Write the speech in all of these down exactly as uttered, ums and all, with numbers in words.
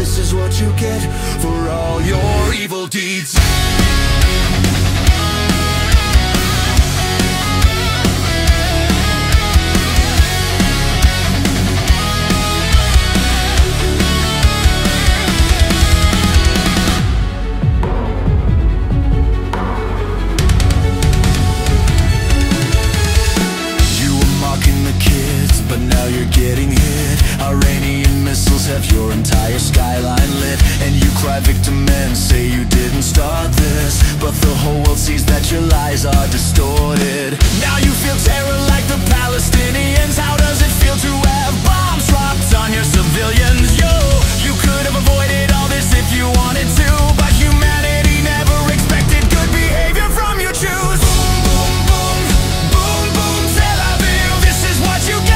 this is what you get for all your evil deeds. But now you're getting hit. Iranian missiles have your entire skyline lit, and you cry victim and say you didn't start this. But the whole world sees that your lies are distorted. Now you feel terror like the Palestinians. How does it feel to have bombs dropped on your civilians? Yo, you could have avoided all this if you wanted to, but humanity never expected good behavior from you. Choose boom, boom, boom, boom, boom, Tel Aviv. This is what you get.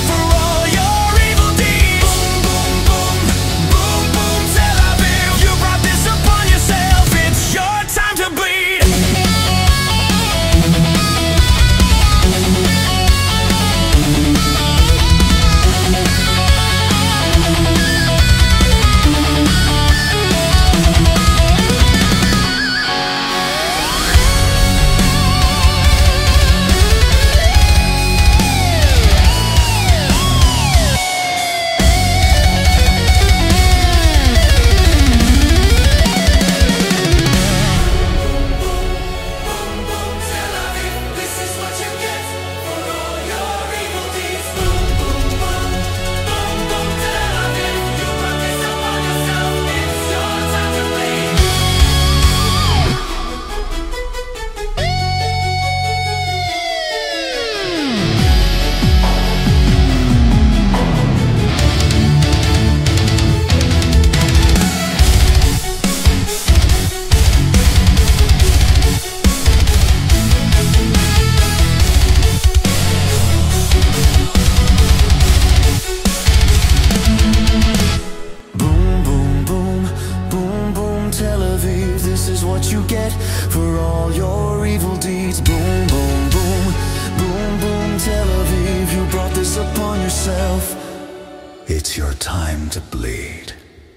This is what you get for all your evil deeds. Boom, boom, boom, boom, boom, Tel Aviv, you brought this upon yourself. It's your time to bleed.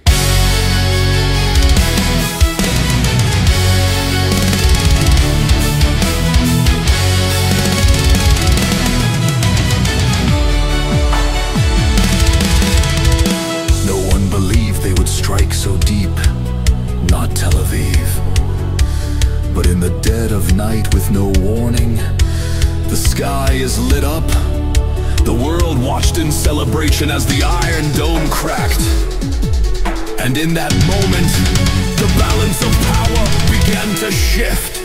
No one believed they would strike so deep. Not Tel Aviv. But in the dead of night with no warning, the sky is lit up. The world watched in celebration as the Iron Dome cracked. And in that moment, the balance of power began to shift.